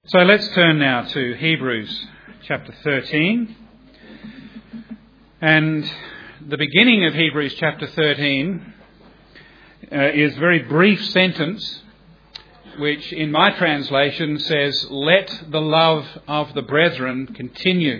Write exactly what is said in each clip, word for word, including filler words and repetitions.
So let's turn now to Hebrews chapter thirteen. And the beginning of Hebrews chapter thirteen uh, is a very brief sentence, which in my translation says, "Let the love of the brethren continue."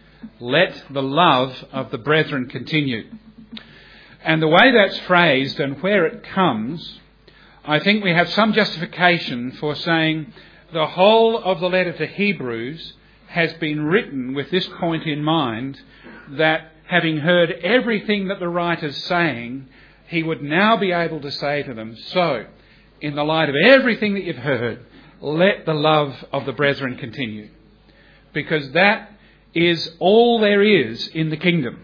Let the love of the brethren continue. And the way that's phrased and where it comes, I think we have some justification for saying the whole of the letter to Hebrews has been written with this point in mind, that having heard everything that the writer's saying, he would now be able to say to them, so, in the light of everything that you've heard, let the love of the brethren continue. Because that is all there is in the kingdom.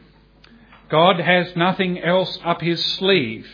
God has nothing else up his sleeve.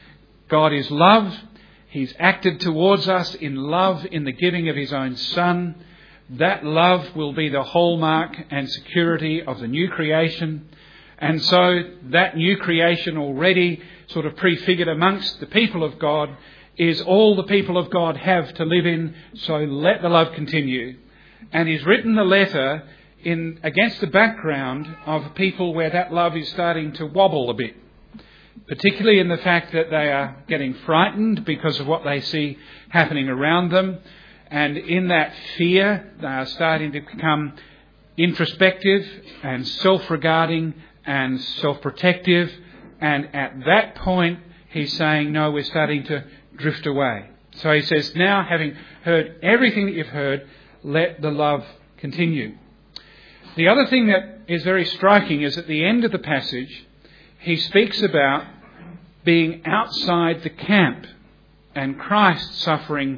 God is love. He's acted towards us in love in the giving of his own Son. That love will be the hallmark and security of the new creation. And so that new creation, already sort of prefigured amongst the people of God, is all the people of God have to live in. So let the love continue. And he's written the letter in against the background of people where that love is starting to wobble a bit, particularly in the fact that they are getting frightened because of what they see happening around them. And in that fear, they are starting to become introspective and self-regarding and self-protective. And at that point, he's saying, no, we're starting to drift away. So he says, now, having heard everything that you've heard, let the love continue. The other thing that is very striking is at the end of the passage, he speaks about being outside the camp and Christ suffering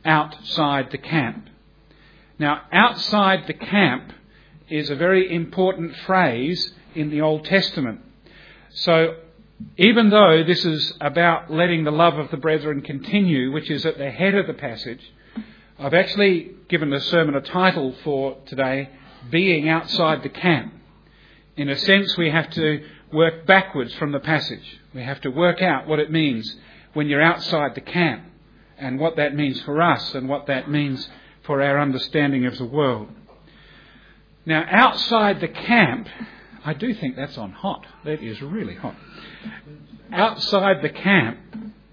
outside the camp. Now, outside the camp is a very important phrase in the Old Testament. So, even though this is about letting the love of the brethren continue, which is at the head of the passage, I've actually given the sermon a title for today, Being Outside the Camp. In a sense, we have to work backwards from the passage. We have to work out what it means when you're outside the camp, and what that means for us, and what that means for our understanding of the world. Now, outside the camp, I do think that's on hot. That is really hot. Outside the camp,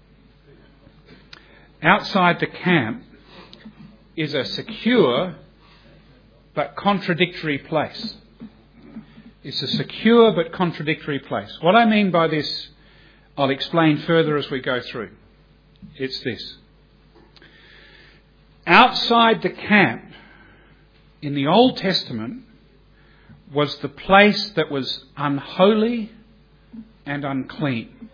outside the camp is a secure but contradictory place. It's a secure but contradictory place. What I mean by this, I'll explain further as we go through. It's this. Outside the camp, in the Old Testament, was the place that was unholy and unclean.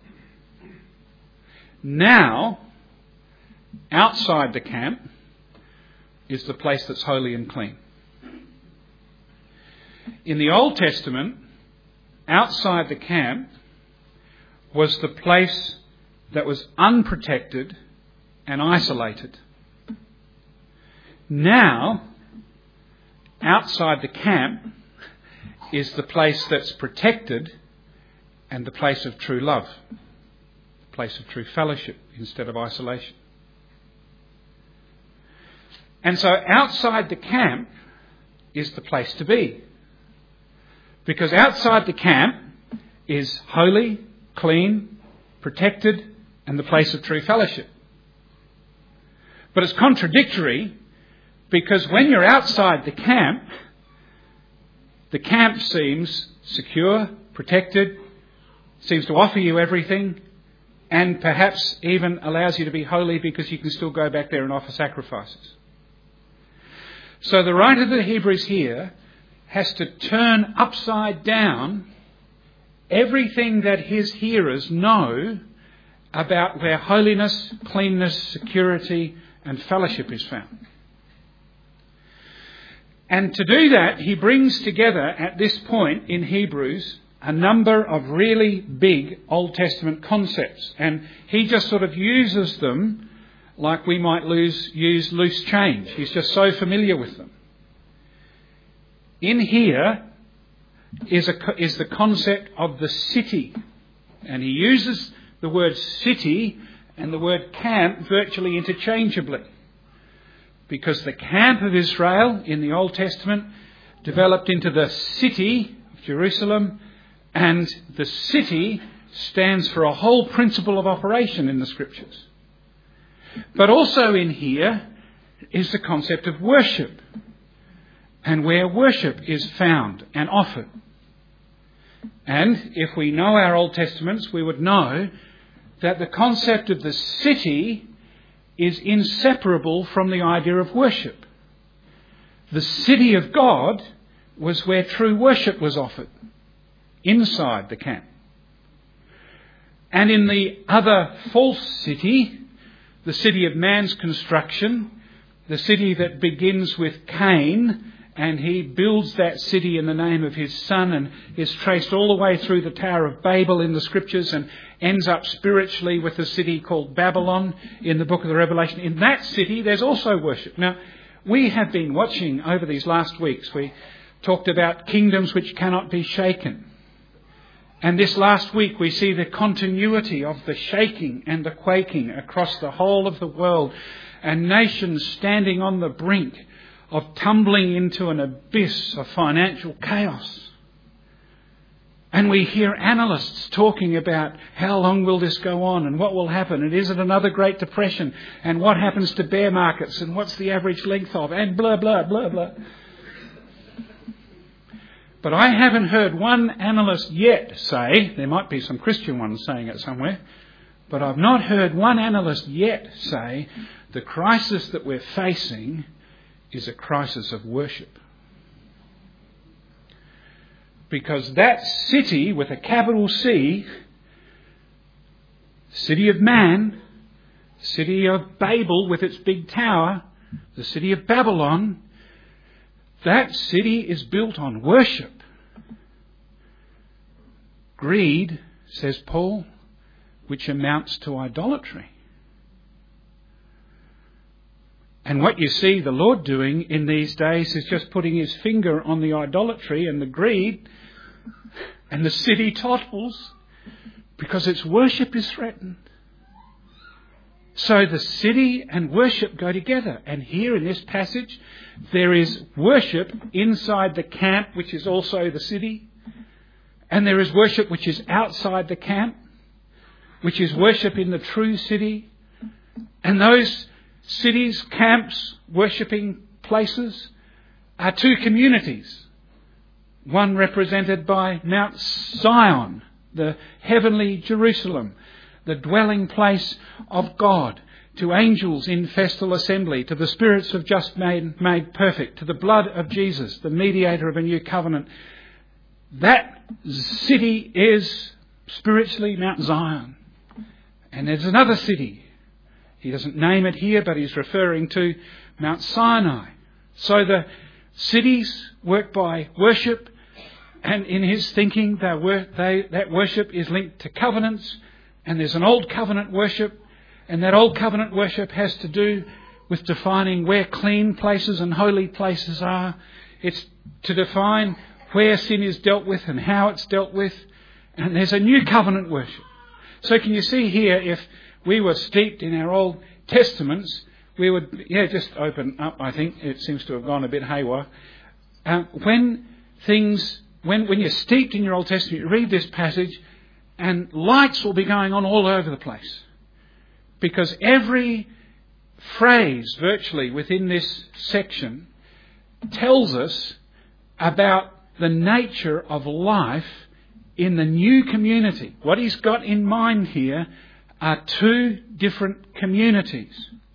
Now, outside the camp is the place that's holy and clean. In the Old Testament, outside the camp was the place that was unprotected and isolated. Now, outside the camp is the place that's protected and the place of true love, the place of true fellowship instead of isolation. And so outside the camp is the place to be. Because outside the camp is holy, clean, protected, and the place of true fellowship. But it's contradictory, because when you're outside the camp, the camp seems secure, protected, seems to offer you everything, and perhaps even allows you to be holy because you can still go back there and offer sacrifices. So the writer of the Hebrews here has to turn upside down everything that his hearers know about where holiness, cleanness, security and fellowship is found. And to do that, he brings together at this point in Hebrews a number of really big Old Testament concepts. And he just sort of uses them like we might lose, use loose change. He's just so familiar with them. In here is, a, is the concept of the city. And he uses the word city and the word camp virtually interchangeably. because the camp of Israel in the Old Testament developed into the city of Jerusalem, and the city stands for a whole principle of operation in the Scriptures. But also in here is the concept of worship, and where worship is found and offered. And if we know our Old Testaments, we would know that the concept of the city is inseparable from the idea of worship. The city of God was where true worship was offered, inside the camp. And in the other false city, the city of man's construction, the city that begins with Cain, and he builds that city in the name of his son and is traced all the way through the Tower of Babel in the Scriptures and ends up spiritually with the city called Babylon in the book of the Revelation. In that city, there's also worship. Now, we have been watching over these last weeks. We talked about kingdoms which cannot be shaken. And this last week we see the continuity of the shaking and the quaking across the whole of the world, and nations standing on the brink of tumbling into an abyss of financial chaos. And we hear analysts talking about how long will this go on and what will happen, and is it another Great Depression, and what happens to bear markets, and what's the average length of, and blah, blah, blah, blah. But I haven't heard one analyst yet say, there might be some Christian ones saying it somewhere, but I've not heard one analyst yet say the crisis that we're facing is a crisis of worship. Because that city with a capital C, city of man, city of Babel with its big tower, the city of Babylon, that city is built on worship. Greed, says Paul, which amounts to idolatry. And what you see the Lord doing in these days is just putting his finger on the idolatry and the greed, and the city topples because its worship is threatened. So the city and worship go together. And here in this passage, there is worship inside the camp, which is also the city. And there is worship which is outside the camp, which is worship in the true city. And those cities, camps, worshipping places are two communities. One represented by Mount Zion, the heavenly Jerusalem, the dwelling place of God, to angels in festal assembly, to the spirits of just made, made perfect, to the blood of Jesus, the mediator of a new covenant. That city is spiritually Mount Zion. And there's another city. He doesn't name it here, but he's referring to Mount Sinai. So the cities work by worship, and in his thinking, they work, they, that worship is linked to covenants, and there's an old covenant worship, and that old covenant worship has to do with defining where clean places and holy places are. It's to define where sin is dealt with and how it's dealt with, and there's a new covenant worship. So can you see here, if we were steeped in our Old Testaments, we would, yeah, just open up, I think. It seems to have gone a bit haywire. Uh, when things, when, when you're steeped in your Old Testament, you read this passage and lights will be going on all over the place. Because every phrase virtually within this section tells us about the nature of life in the new community. What he's got in mind here are two different communities.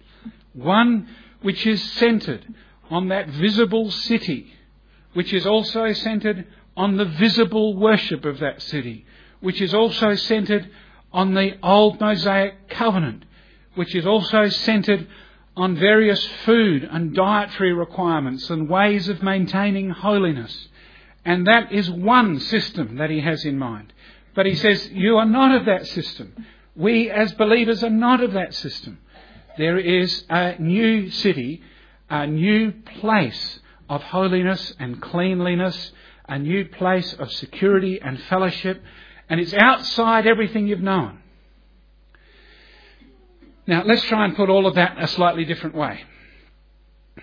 One which is centred on that visible city, which is also centred on the visible worship of that city, which is also centred on the old Mosaic covenant, which is also centred on various food and dietary requirements and ways of maintaining holiness. And that is one system that he has in mind. But he says, you are not of that system. We as believers are not of that system. There is a new city, a new place of holiness and cleanliness, a new place of security and fellowship, and it's outside everything you've known. Now, let's try and put all of that a slightly different way.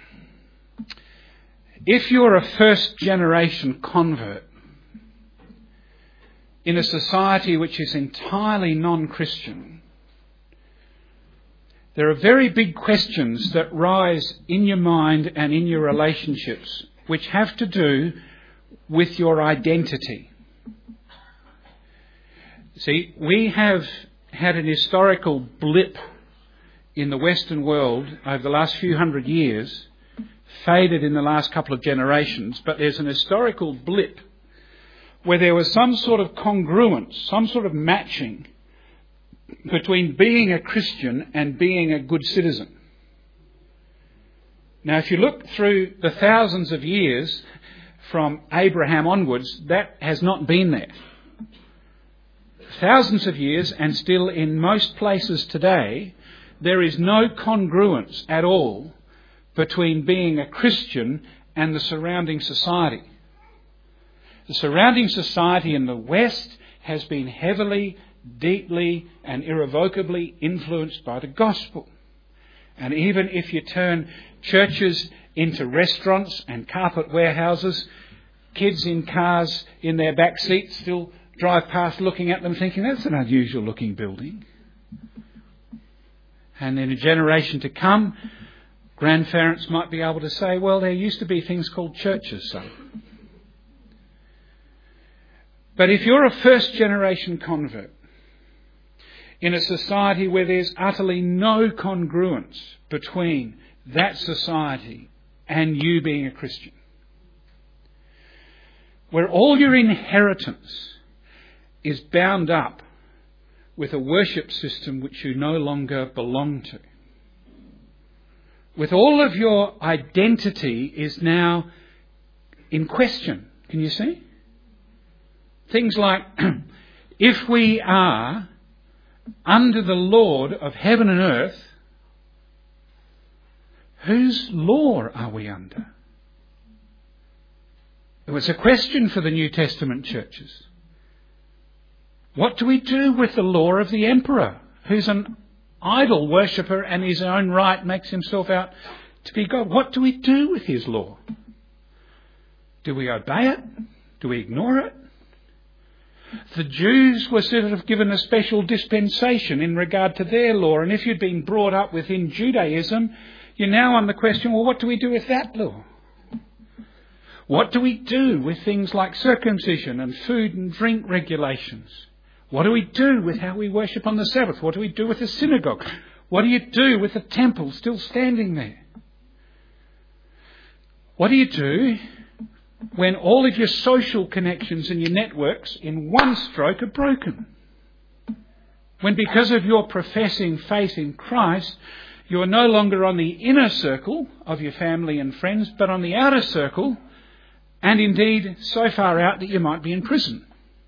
If you're a first generation convert in a society which is entirely non-Christian, there are very big questions that rise in your mind and in your relationships which have to do with your identity. See, we have had an historical blip in the Western world over the last few hundred years, faded in the last couple of generations, but there's an historical blip where there was some sort of congruence, some sort of matching between being a Christian and being a good citizen. Now, if you look through the thousands of years from Abraham onwards, that has not been there. Thousands of years, and still in most places today, there is no congruence at all between being a Christian and the surrounding society. The surrounding society in the West has been heavily, deeply and irrevocably influenced by the gospel. And even if you turn churches into restaurants and carpet warehouses, kids in cars in their back seats still drive past looking at them thinking, that's an unusual looking building. And in a generation to come, grandparents might be able to say, well, there used to be things called churches, so. But if you're a first generation convert in a society where there's utterly no congruence between that society and you being a Christian, where all your inheritance is bound up with a worship system which you no longer belong to, with all of your identity is now in question. Can you see? Things like, if we are under the Lord of heaven and earth, whose law are we under? It was a question for the New Testament churches. What do we do with the law of the emperor, who's an idol worshipper and in his own right makes himself out to be God? What do we do with his law? Do we obey it? Do we ignore it? The Jews were sort of given a special dispensation in regard to their law, and if you'd been brought up within Judaism, you're now on the question, well, what do we do with that law? What do we do with things like circumcision and food and drink regulations? What do we do with how we worship on the Sabbath? What do we do with the synagogue? What do you do with the temple still standing there? What do you do when all of your social connections and your networks in one stroke are broken? When because of your professing faith in Christ, you are no longer on the inner circle of your family and friends, but on the outer circle, and indeed so far out that you might be in prison.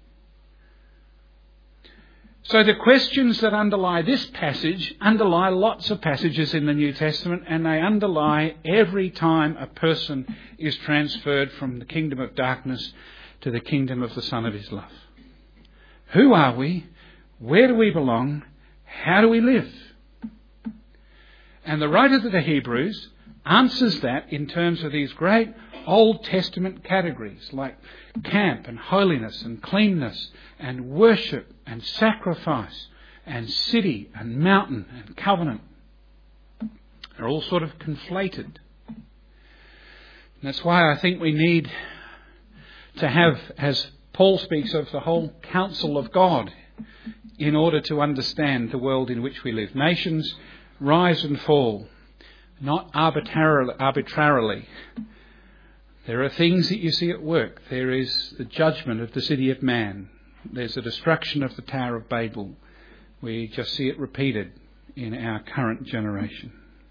So the questions that underlie this passage underlie lots of passages in the New Testament, and they underlie every time a person is transferred from the kingdom of darkness to the kingdom of the Son of his love. Who are we? Where do we belong? How do we live? And the writer to the Hebrews answers that in terms of these great Old Testament categories like camp and holiness and cleanness and worship and sacrifice and city and mountain and covenant. They're all sort of conflated. And that's why I think we need to have, as Paul speaks of, the whole counsel of God in order to understand the world in which we live. Nations rise and fall, not arbitrarily. arbitrarily. There are things that you see at work. There is the judgment of the city of man. There's the destruction of the Tower of Babel. We just see it repeated in our current generation.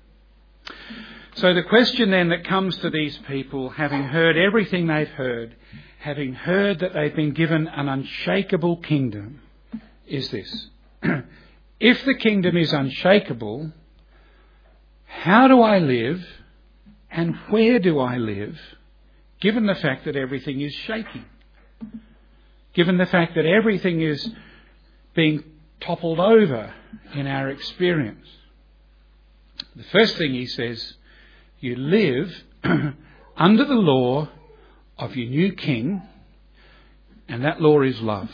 So the question then that comes to these people, having heard everything they've heard, having heard that they've been given an unshakable kingdom, is this. If the kingdom is unshakable, how do I live and where do I live, given the fact that everything is shaking? Given the fact that everything is being toppled over in our experience. The first thing he says, you live under the law of your new king, and that law is love.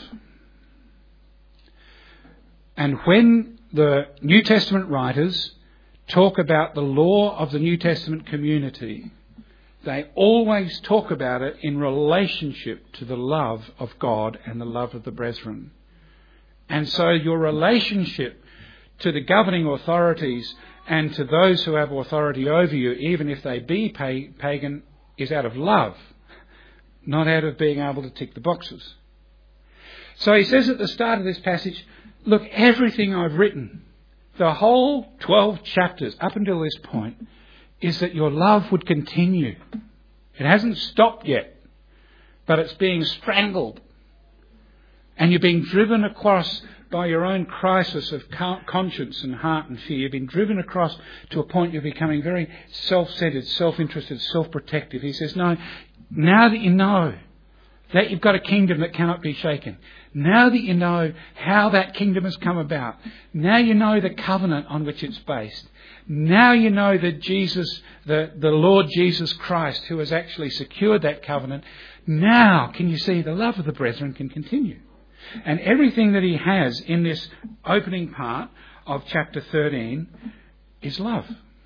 And when the New Testament writers talk about the law of the New Testament community, they always talk about it in relationship to the love of God and the love of the brethren. And so your relationship to the governing authorities and to those who have authority over you, even if they be pagan, is out of love, not out of being able to tick the boxes. So he says at the start of this passage, look, everything I've written, the whole twelve chapters up until this point, is that your love would continue. It hasn't stopped yet, but it's being strangled. And you're being driven across by your own crisis of conscience and heart and fear. You've been driven across to a point you're becoming very self-centered, self-interested, self-protective. He says, no, now that you know that you've got a kingdom that cannot be shaken, now that you know how that kingdom has come about, now you know the covenant on which it's based, now you know that Jesus, the, the Lord Jesus Christ, who has actually secured that covenant, now can you see the love of the brethren can continue. And everything that he has in this opening part of chapter thirteen is love.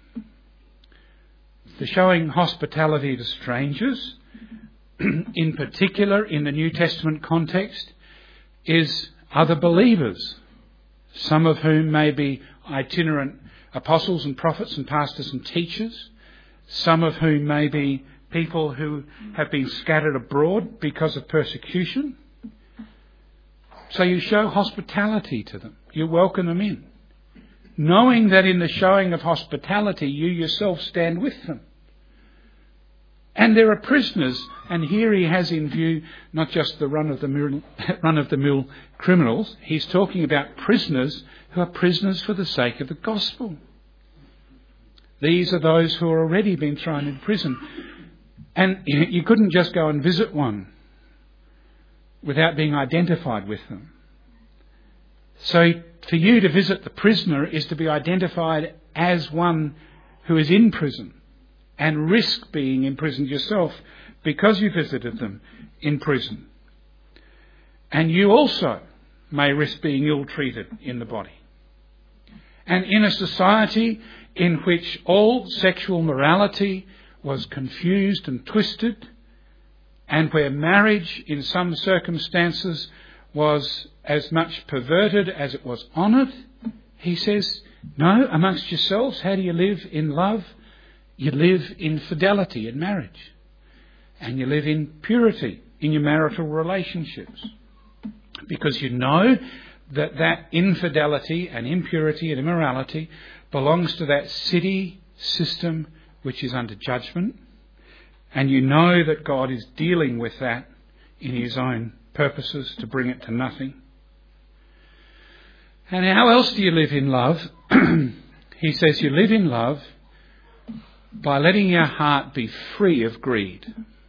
The showing hospitality to strangers, in particular in the New Testament context, is other believers, some of whom may be itinerant apostles and prophets and pastors and teachers, some of whom may be people who have been scattered abroad because of persecution. So you show hospitality to them. You welcome them in, knowing that in the showing of hospitality you yourself stand with them. And there are prisoners, and here he has in view not just the run-of-the-mill, run-of-the-mill criminals. He's talking about prisoners who are prisoners for the sake of the gospel. These are those who have already been thrown in prison. And you couldn't just go and visit one without being identified with them. So for you to visit the prisoner is to be identified as one who is in prison and risk being imprisoned yourself because you visited them in prison. And you also may risk being ill-treated in the body. And in a society in which all sexual morality was confused and twisted, and where marriage in some circumstances was as much perverted as it was honoured, he says, no, amongst yourselves, how do you live in love? You live in fidelity in marriage. And you live in purity in your marital relationships. Because you know that that infidelity and impurity and immorality belongs to that city system which is under judgment. And you know that God is dealing with that in his own purposes to bring it to nothing. And how else do you live in love? He says you live in love by letting your heart be free of greed.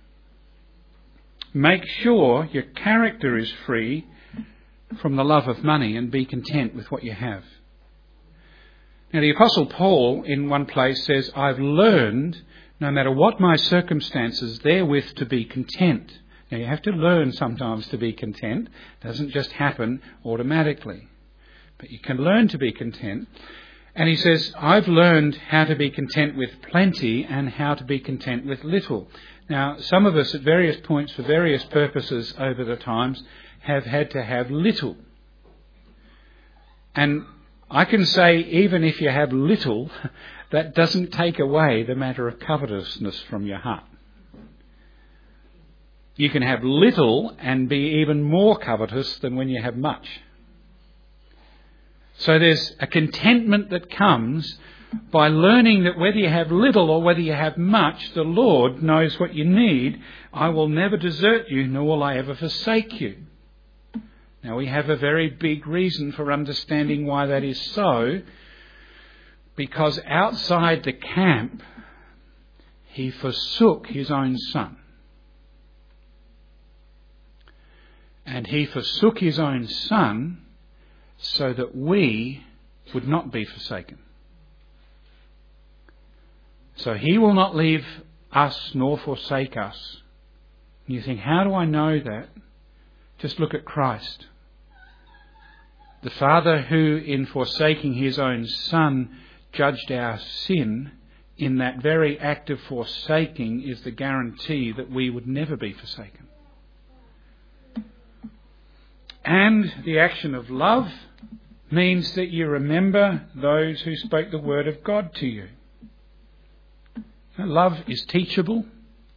Make sure your character is free from the love of money and be content with what you have. Now the Apostle Paul in one place says, I've learned, no matter what my circumstances, therewith to be content. Now you have to learn sometimes to be content. It doesn't just happen automatically. But you can learn to be content. And he says, I've learned how to be content with plenty and how to be content with little. Now, some of us at various points for various purposes over the times have had to have little. And I can say, even if you have little, that doesn't take away the matter of covetousness from your heart. You can have little and be even more covetous than when you have much. So there's a contentment that comes by learning that whether you have little or whether you have much, the Lord knows what you need. I will never desert you, nor will I ever forsake you. Now we have a very big reason for understanding why that is so, because outside the camp, he forsook his own son. And he forsook his own son so that we would not be forsaken. So he will not leave us nor forsake us. And you think, how do I know that? Just look at Christ. The Father who, in forsaking his own Son, judged our sin, in that very act of forsaking is the guarantee that we would never be forsaken. And the action of love means that you remember those who spoke the word of God to you. Love is teachable.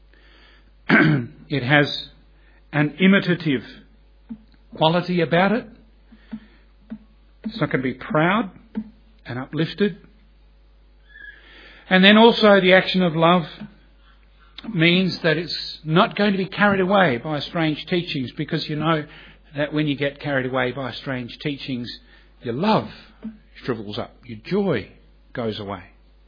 It has an imitative quality about it. It's not going to be proud and uplifted. And then also the action of love means that it's not going to be carried away by strange teachings, because you know that when you get carried away by strange teachings, your love shrivels up, your joy goes away.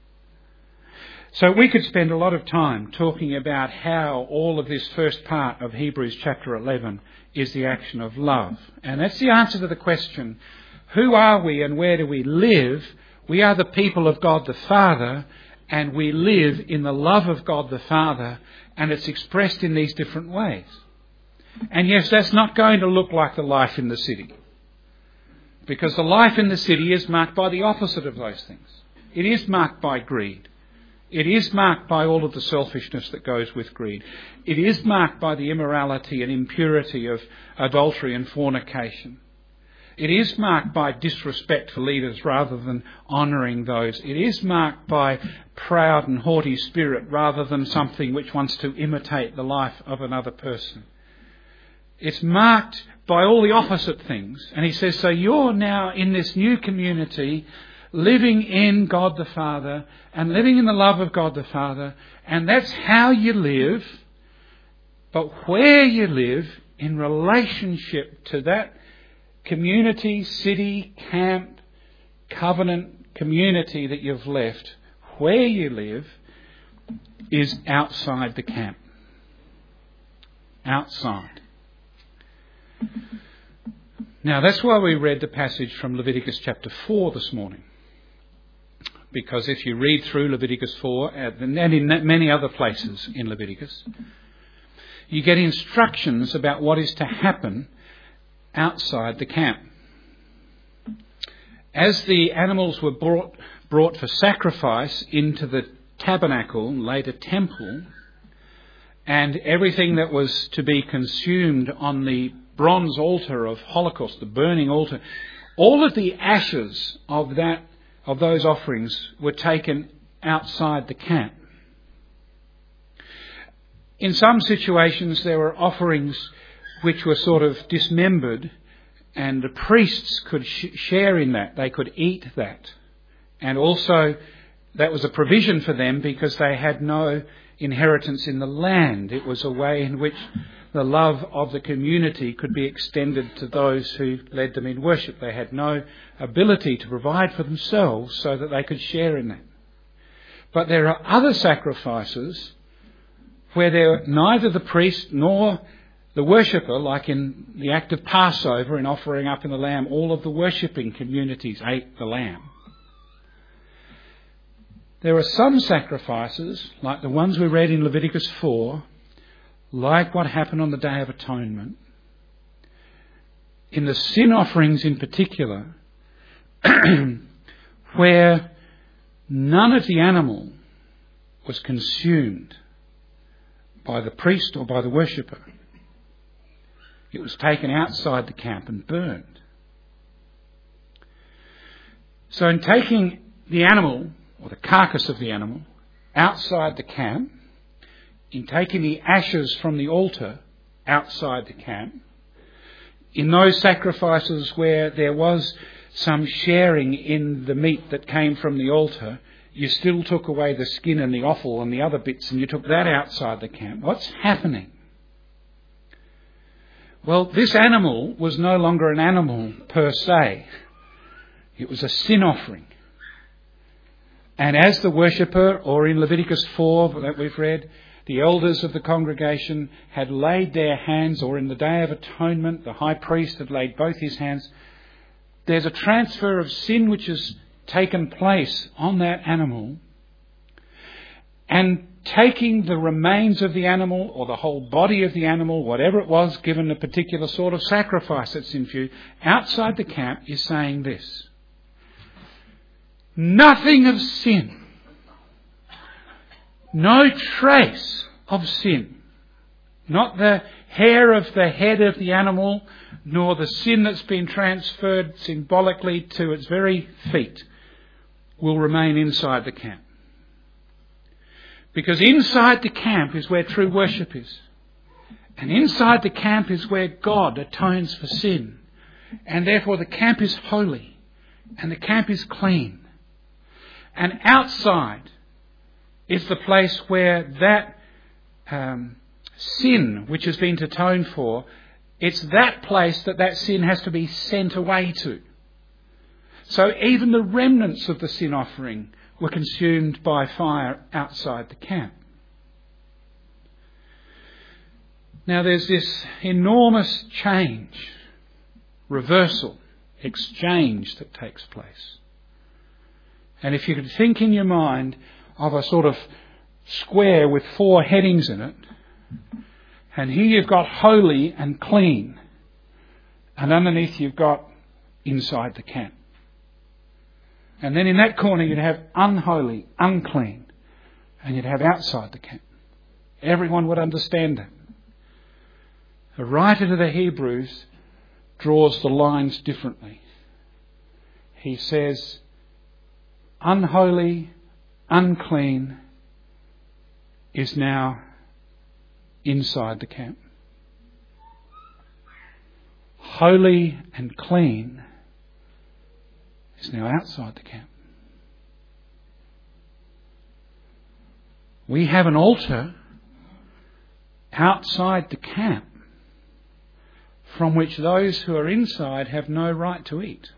So we could spend a lot of time talking about how all of this first part of Hebrews chapter eleven is the action of love. And that's the answer to the question, who are we and where do we live? We are the people of God the Father, and we live in the love of God the Father, and it's expressed in these different ways. And yes, that's not going to look like the life in the city, because the life in the city is marked by the opposite of those things. It is marked by greed. It is marked by all of the selfishness that goes with greed. It is marked by the immorality and impurity of adultery and fornication. It is marked by disrespect for leaders rather than honouring those. It is marked by proud and haughty spirit rather than something which wants to imitate the life of another person. It's marked by all the opposite things. And he says, so you're now in this new community, living in God the Father and living in the love of God the Father, and that's how you live. But where you live in relationship to that community, city, camp, covenant community that you've left, where you live is outside the camp. Outside. Now that's why we read the passage from Leviticus chapter four this morning. Because if you read through Leviticus four, and in many other places in Leviticus, you get instructions about what is to happen outside the camp. As the animals were brought, brought for sacrifice into the tabernacle, later temple, and everything that was to be consumed on the bronze altar of Holocaust, the burning altar, all of the ashes of that of those offerings were taken outside the camp. In some situations there were offerings which were sort of dismembered, and the priests could sh- share in that. They could eat that. And also that was a provision for them because they had no inheritance in the land. It was a way in which the love of the community could be extended to those who led them in worship. They had no ability to provide for themselves so that they could share in that. But there are other sacrifices where there neither the priest nor the worshipper, like in the act of Passover in offering up in the lamb, all of the worshipping communities ate the lamb. There are some sacrifices, like the ones we read in Leviticus four, like what happened on the Day of Atonement, in the sin offerings in particular, where none of the animal was consumed by the priest or by the worshipper. It was taken outside the camp and burned. So in taking the animal, or the carcass of the animal, outside the camp, in taking the ashes from the altar outside the camp, in those sacrifices where there was some sharing in the meat that came from the altar, you still took away the skin and the offal and the other bits, and you took that outside the camp. What's happening? Well, this animal was no longer an animal per se. It was a sin offering. And as the worshipper, or in Leviticus four that we've read, the elders of the congregation had laid their hands, or in the Day of Atonement, the high priest had laid both his hands, there's a transfer of sin which has taken place on that animal. and taking the remains of the animal or the whole body of the animal, whatever it was, given a particular sort of sacrifice that's in view, outside the camp is saying this: nothing of sin, no trace of sin, not the hair of the head of the animal, nor the sin that's been transferred symbolically to its very feet, will remain inside the camp. Because inside the camp is where true worship is. And inside the camp is where God atones for sin. And therefore the camp is holy. And the camp is clean. And outside is the place where that um, sin which has been atoned for, it's that place that that sin has to be sent away to. So even the remnants of the sin offering were consumed by fire outside the camp. Now there's this enormous change, reversal, exchange that takes place. And if you could think in your mind of a sort of square with four headings in it, and here you've got holy and clean, and underneath you've got inside the camp. And then in that corner you'd have unholy, unclean, and you'd have outside the camp. Everyone would understand that. The writer to the Hebrews draws the lines differently. He says, unholy, unclean is now inside the camp. Holy and clean is now outside the camp. We have an altar outside the camp from which those who are inside have no right to eat.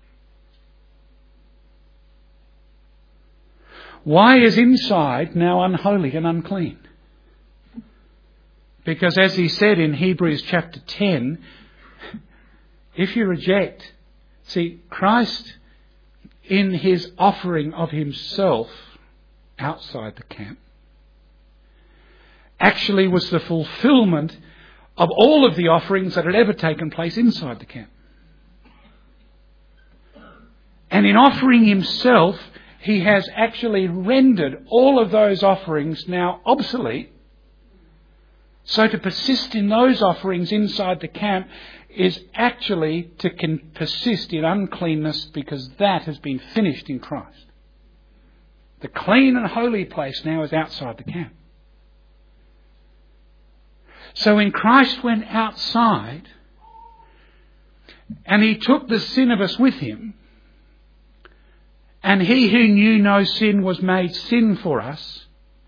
Why is inside now unholy and unclean? Because as he said in Hebrews chapter ten, if you reject, see, Christ in his offering of himself outside the camp actually was the fulfillment of all of the offerings that had ever taken place inside the camp. And in offering himself, he has actually rendered all of those offerings now obsolete. So to persist in those offerings inside the camp is actually to can persist in uncleanness, because that has been finished in Christ. The clean and holy place now is outside the camp. So when Christ went outside and he took the sin of us with him, and he who knew no sin was made sin for us,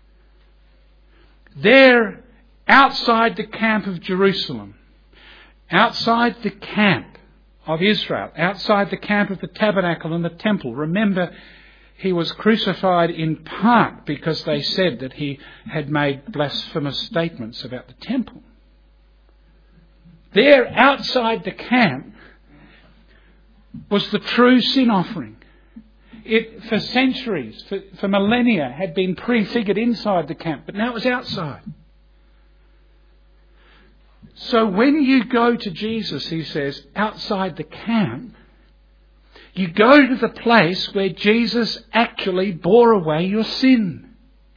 there outside the camp of Jerusalem, outside the camp of Israel, outside the camp of the tabernacle and the temple. Remember, he was crucified in part because they said that he had made blasphemous statements about the temple. There outside the camp was the true sin offering. It, for centuries, for, for millennia, had been prefigured inside the camp, but now it was outside. So when you go to Jesus, he says, outside the camp, you go to the place where Jesus actually bore away your sin.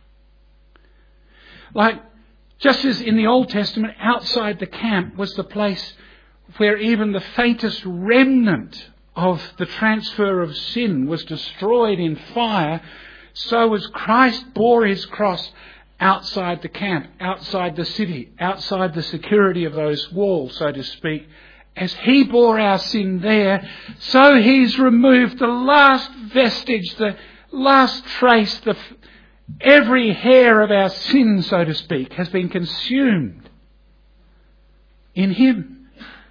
Like, just as in the Old Testament, outside the camp was the place where even the faintest remnant of the transfer of sin was destroyed in fire, so as Christ bore his cross outside the camp, outside the city, outside the security of those walls, so to speak. As he bore our sin there, so he's removed the last vestige, the last trace, the every hair of our sin, so to speak, has been consumed in him.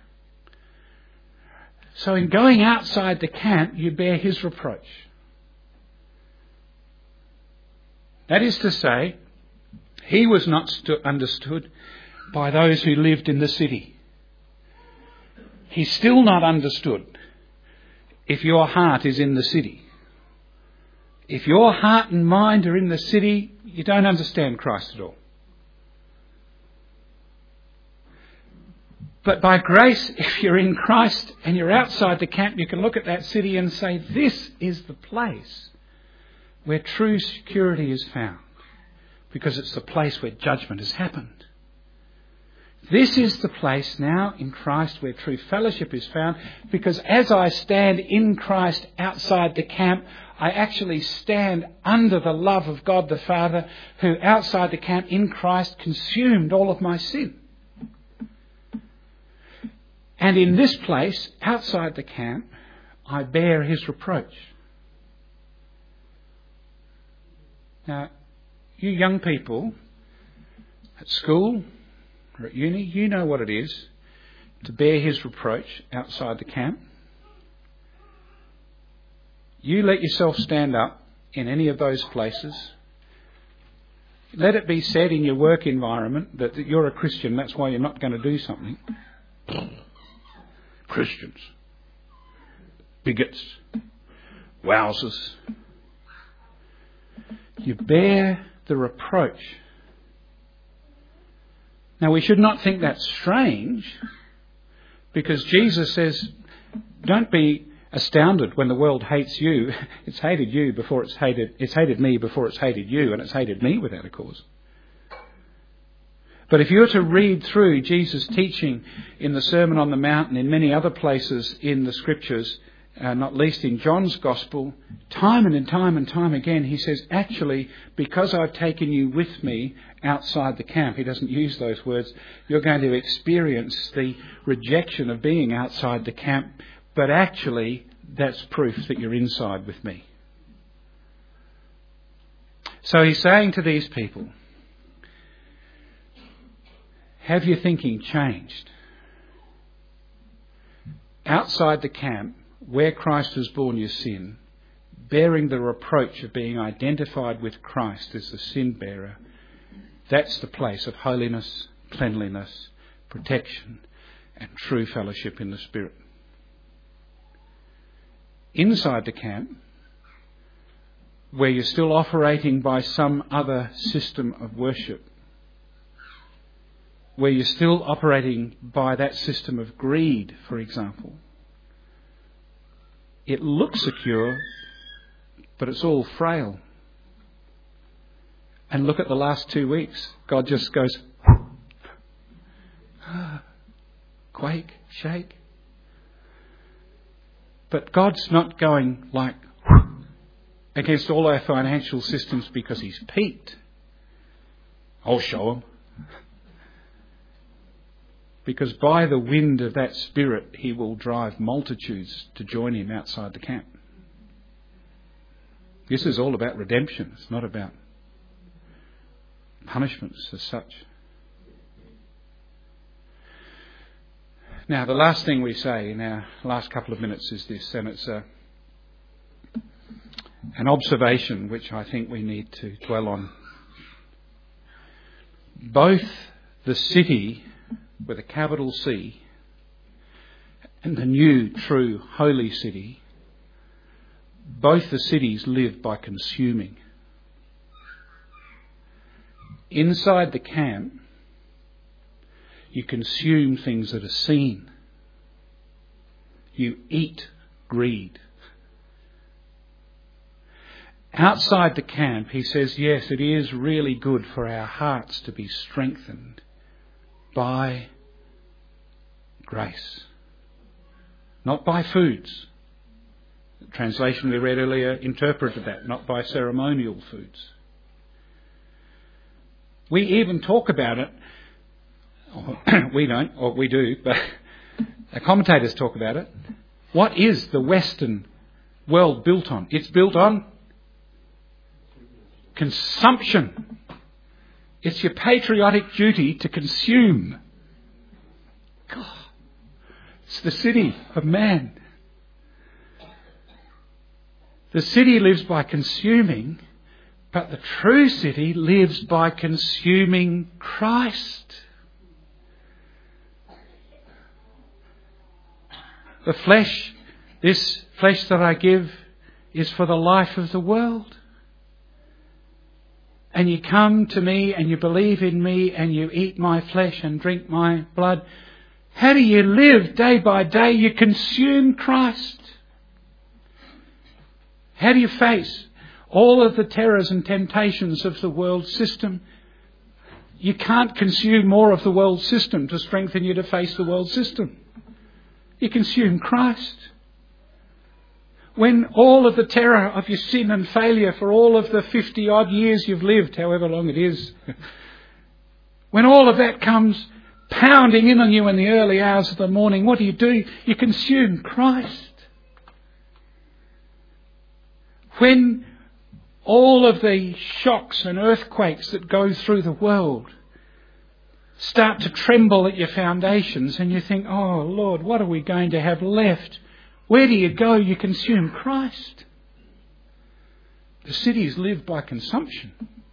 So in going outside the camp, you bear his reproach. That is to say, he was not stu- understood by those who lived in the city. He's still not understood if your heart is in the city. If your heart and mind are in the city, you don't understand Christ at all. But by grace, if you're in Christ and you're outside the camp, you can look at that city and say, this is the place where true security is found, because it's the place where judgment has happened. This is the place now in Christ where true fellowship is found, because as I stand in Christ outside the camp, I actually stand under the love of God the Father, who outside the camp in Christ consumed all of my sin. And in this place, outside the camp, I bear his reproach. Now, you young people at school or at uni, you know what it is to bear his reproach outside the camp. You let yourself stand up in any of those places. Let it be said in your work environment that you're a Christian, that's why you're not going to do something. Christians. Bigots. Wowsers. You bear the reproach. Now, we should not think that's strange, because Jesus says, don't be astounded when the world hates you. It's hated you before it's hated, it's hated me before it's hated you, and it's hated me without a cause. But if you were to read through Jesus' teaching in the Sermon on the Mount and in many other places in the Scriptures, uh, not least in John's Gospel, time and time and time again, he says, actually, because I've taken you with me outside the camp, he doesn't use those words, you're going to experience the rejection of being outside the camp, but actually, that's proof that you're inside with me. So he's saying to these people, have your thinking changed? Outside the camp, where Christ has borne your sin, bearing the reproach of being identified with Christ as the sin bearer, that's the place of holiness, cleanliness, protection, and true fellowship in the Spirit. Inside the camp, where you're still operating by some other system of worship, where you're still operating by that system of greed, for example, it looks secure, but it's all frail. And look at the last two weeks. God just goes, quake, shake. But God's not going like against all our financial systems because he's peaked. I'll show him. Because by the wind of that Spirit, he will drive multitudes to join him outside the camp. This is all about redemption. It's not about punishments as such. Now, the last thing we say in our last couple of minutes is this, and it's a, an observation which I think we need to dwell on. Both the city with a capital C and the new, true, holy city, both the cities live by consuming. Inside the camp, you consume things that are seen. You eat greed. Outside the camp, he says, yes, it is really good for our hearts to be strengthened by grace. Not by foods. The translation we read earlier interpreted that, not by ceremonial foods. We even talk about it, or we don't, or we do, but the commentators talk about it. What is the Western world built on? It's built on consumption. It's your patriotic duty to consume. God, it's the city of man. The city lives by consuming, but the true city lives by consuming Christ. The flesh, this flesh that I give, is for the life of the world. And you come to me and you believe in me and you eat my flesh and drink my blood. How do you live day by day? You consume Christ. How do you face all of the terrors and temptations of the world system? You can't consume more of the world system to strengthen you to face the world system. You consume Christ. When all of the terror of your sin and failure for all of the fifty odd years you've lived, however long it is, when all of that comes pounding in on you in the early hours of the morning, what do you do? You consume Christ. When all of the shocks and earthquakes that go through the world start to tremble at your foundations and you think, oh Lord, what are we going to have left? Where do you go? You consume Christ. The cities live by consumption.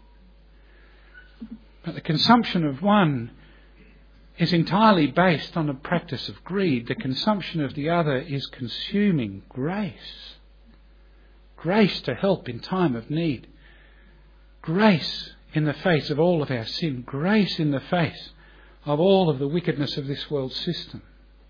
But the consumption of one is entirely based on a practice of greed. The consumption of the other is consuming grace. Grace to help in time of need. Grace in the face of all of our sin. Grace in the face of all of the wickedness of this world system.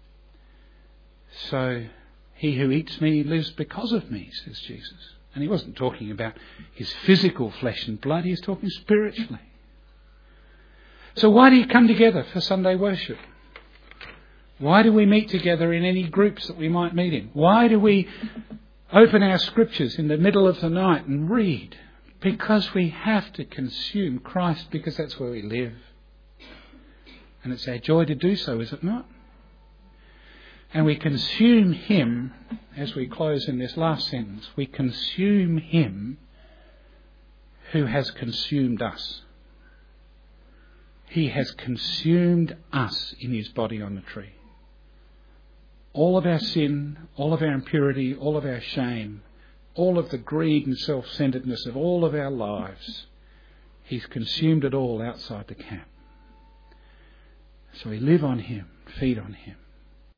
So, he who eats me lives because of me, says Jesus. And he wasn't talking about his physical flesh and blood, he was talking spiritually. So why do you come together for Sunday worship? Why do we meet together in any groups that we might meet in? Why do we open our scriptures in the middle of the night and read? Because we have to consume Christ, because that's where we live. And it's our joy to do so, is it not? And we consume him, as we close in this last sentence, we consume him who has consumed us. He has consumed us in his body on the tree. All of our sin, all of our impurity, all of our shame, all of the greed and self-centeredness of all of our lives, he's consumed it all outside the camp. So we live on him, feed on him.